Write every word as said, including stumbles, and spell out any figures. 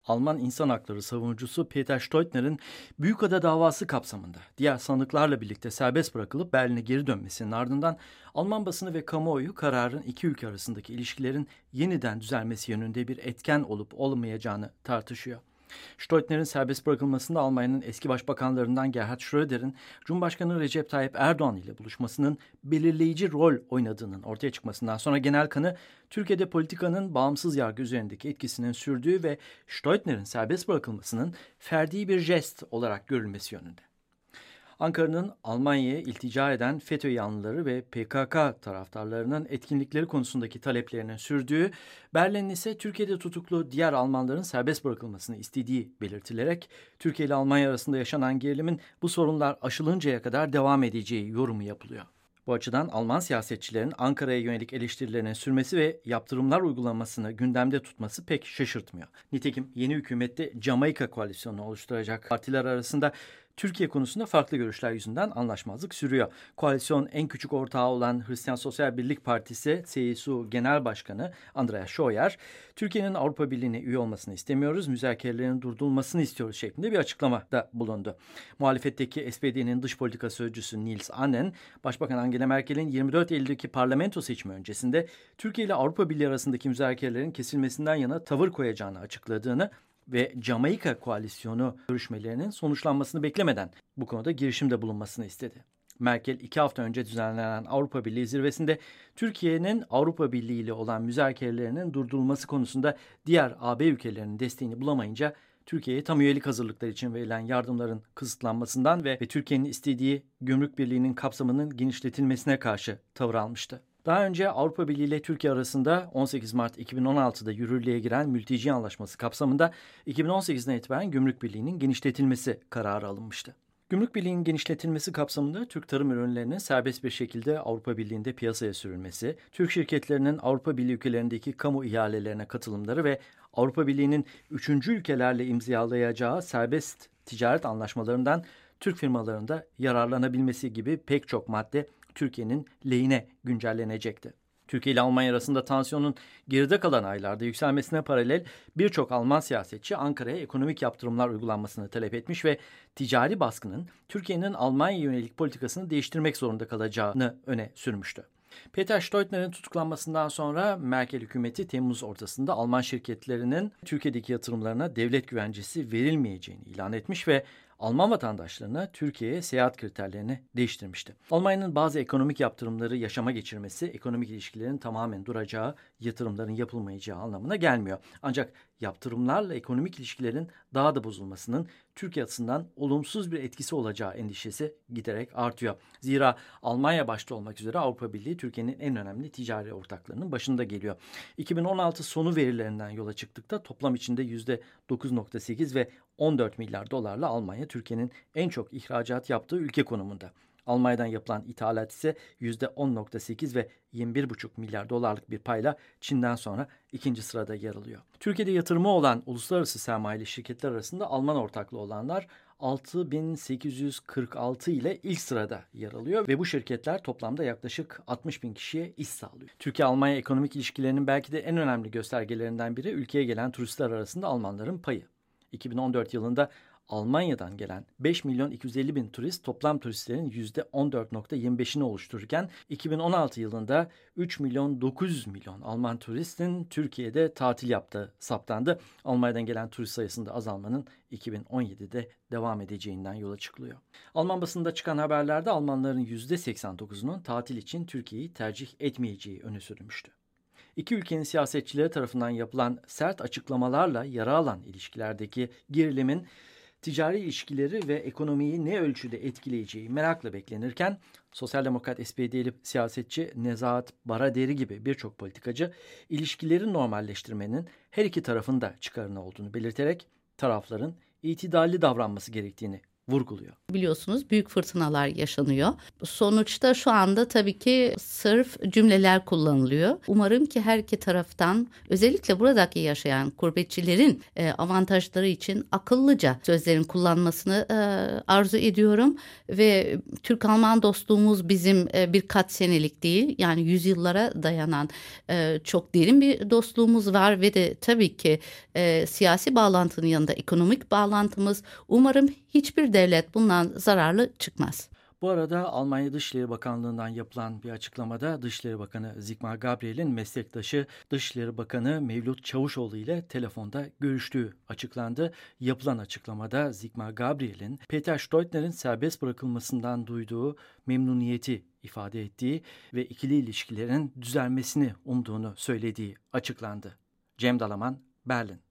Alman insan hakları savunucusu Peter Steutner'in Büyükada davası kapsamında diğer sanıklarla birlikte serbest bırakılıp Berlin'e geri dönmesinin ardından Alman basını ve kamuoyu kararın iki ülke arasındaki ilişkilerin yeniden düzelmesi yönünde bir etken olup olmayacağını tartışıyor. Steutner'in serbest bırakılmasında Almanya'nın eski başbakanlarından Gerhard Schröder'in Cumhurbaşkanı Recep Tayyip Erdoğan ile buluşmasının belirleyici rol oynadığının ortaya çıkmasından sonra genel kanı Türkiye'de politikanın bağımsız yargı üzerindeki etkisinin sürdüğü ve Steutner'in serbest bırakılmasının ferdi bir jest olarak görülmesi yönünde. Ankara'nın Almanya'ya iltica eden FETÖ yanlıları ve P K K taraftarlarının etkinlikleri konusundaki taleplerinin sürdüğü, Berlin'in ise Türkiye'de tutuklu diğer Almanların serbest bırakılmasını istediği belirtilerek Türkiye ile Almanya arasında yaşanan gerilimin bu sorunlar aşılıncaya kadar devam edeceği yorumu yapılıyor. Bu açıdan Alman siyasetçilerin Ankara'ya yönelik eleştirilerinin sürmesi ve yaptırımlar uygulamasını gündemde tutması pek şaşırtmıyor. Nitekim yeni hükümette Jamaika koalisyonunu oluşturacak partiler arasında Türkiye konusunda farklı görüşler yüzünden anlaşmazlık sürüyor. Koalisyon en küçük ortağı olan Hristiyan Sosyal Birlik Partisi C S U Genel Başkanı Andreas Scheuer, Türkiye'nin Avrupa Birliği'ne üye olmasını istemiyoruz, müzakerelerin durdurulmasını istiyoruz şeklinde bir açıklamada bulundu. Muhalefetteki S P D'nin dış politika sözcüsü Nils Annen, Başbakan Angela Merkel'in yirmi dört Eylül'deki parlamento seçimi öncesinde Türkiye ile Avrupa Birliği arasındaki müzakerelerin kesilmesinden yana tavır koyacağını açıkladığını ve Jamaika koalisyonu görüşmelerinin sonuçlanmasını beklemeden bu konuda girişimde bulunmasını istedi. Merkel iki hafta önce düzenlenen Avrupa Birliği zirvesinde Türkiye'nin Avrupa Birliği ile olan müzakerelerinin durdurulması konusunda diğer A B ülkelerinin desteğini bulamayınca Türkiye'ye tam üyelik hazırlıkları için verilen yardımların kısıtlanmasından ve Türkiye'nin istediği gümrük birliğinin kapsamının genişletilmesine karşı tavır almıştı. Daha önce Avrupa Birliği ile Türkiye arasında on sekiz Mart iki bin on altıda yürürlüğe giren mülteci anlaşması kapsamında iki bin on sekizden itibaren Gümrük Birliği'nin genişletilmesi kararı alınmıştı. Gümrük Birliği'nin genişletilmesi kapsamında Türk tarım ürünlerinin serbest bir şekilde Avrupa Birliği'nde piyasaya sürülmesi, Türk şirketlerinin Avrupa Birliği ülkelerindeki kamu ihalelerine katılımları ve Avrupa Birliği'nin üçüncü ülkelerle imzalayacağı serbest ticaret anlaşmalarından Türk firmalarında yararlanabilmesi gibi pek çok madde Türkiye'nin lehine güncellenecekti. Türkiye ile Almanya arasında tansiyonun geride kalan aylarda yükselmesine paralel birçok Alman siyasetçi Ankara'ya ekonomik yaptırımlar uygulanmasını talep etmiş ve ticari baskının Türkiye'nin Almanya'ya yönelik politikasını değiştirmek zorunda kalacağını öne sürmüştü. Peter Steutner'in tutuklanmasından sonra Merkel hükümeti Temmuz ortasında Alman şirketlerinin Türkiye'deki yatırımlarına devlet güvencesi verilmeyeceğini ilan etmiş ve Alman vatandaşlarına Türkiye'ye seyahat kriterlerini değiştirmişti. Almanya'nın bazı ekonomik yaptırımları yaşama geçirmesi, ekonomik ilişkilerin tamamen duracağı, yatırımların yapılmayacağı anlamına gelmiyor. Ancak yaptırımlarla ekonomik ilişkilerin daha da bozulmasının Türkiye açısından olumsuz bir etkisi olacağı endişesi giderek artıyor. Zira Almanya başta olmak üzere Avrupa Birliği Türkiye'nin en önemli ticari ortaklarının başında geliyor. iki bin on altı sonu verilerinden yola çıktıkta toplam içinde yüzde dokuz virgül sekiz ve on dört milyar dolarla Almanya Türkiye'nin en çok ihracat yaptığı ülke konumunda. Almanya'dan yapılan ithalat ise yüzde on virgül sekiz ve yirmi bir virgül beş milyar dolarlık bir payla Çin'den sonra ikinci sırada yer alıyor. Türkiye'de yatırımı olan uluslararası sermayeli şirketler arasında Alman ortaklı olanlar altı bin sekiz yüz kırk altı ile ilk sırada yer alıyor ve bu şirketler toplamda yaklaşık altmış bin kişiye iş sağlıyor. Türkiye-Almanya ekonomik ilişkilerinin belki de en önemli göstergelerinden biri ülkeye gelen turistler arasında Almanların payı. iki bin on dört yılında Almanya'dan gelen beş milyon iki yüz elli bin turist toplam turistlerin yüzde on dört virgül yirmi beşini oluştururken iki bin on altı yılında üç milyon dokuz yüz milyon Alman turistin Türkiye'de tatil yaptığı saptandı. Almanya'dan gelen turist sayısında azalmanın iki bin on yedide devam edeceğinden yola çıkılıyor. Alman basında çıkan haberlerde Almanların yüzde seksen dokuzunun tatil için Türkiye'yi tercih etmeyeceği öne sürülmüştü. İki ülkenin siyasetçileri tarafından yapılan sert açıklamalarla yara alan ilişkilerdeki gerilimin ticari ilişkileri ve ekonomiyi ne ölçüde etkileyeceği merakla beklenirken Sosyal Demokrat S P D'li siyasetçi Nezahat Baraderi gibi birçok politikacı ilişkileri normalleştirmenin her iki tarafın da çıkarına olduğunu belirterek tarafların itidalli davranması gerektiğini vurguluyor. Biliyorsunuz büyük fırtınalar yaşanıyor. Sonuçta şu anda tabii ki sırf cümleler kullanılıyor. Umarım ki her iki taraftan, özellikle buradaki yaşayan gurbetçilerin e, avantajları için akıllıca sözlerin kullanmasını e, arzu ediyorum. Ve Türk-Alman dostluğumuz bizim e, birkaç senelik değil, yani yüzyıllara dayanan e, çok derin bir dostluğumuz var ve de tabii ki e, siyasi bağlantının yanında ekonomik bağlantımız. Umarım hiçbir devlet bundan zararlı çıkmaz. Bu arada Almanya Dışişleri Bakanlığı'ndan yapılan bir açıklamada Dışişleri Bakanı Sigmar Gabriel'in meslektaşı Dışişleri Bakanı Mevlüt Çavuşoğlu ile telefonda görüştüğü açıklandı. Yapılan açıklamada Sigmar Gabriel'in Peter Steutner'in serbest bırakılmasından duyduğu memnuniyeti ifade ettiği ve ikili ilişkilerin düzelmesini umduğunu söylediği açıklandı. Cem Dalaman, Berlin.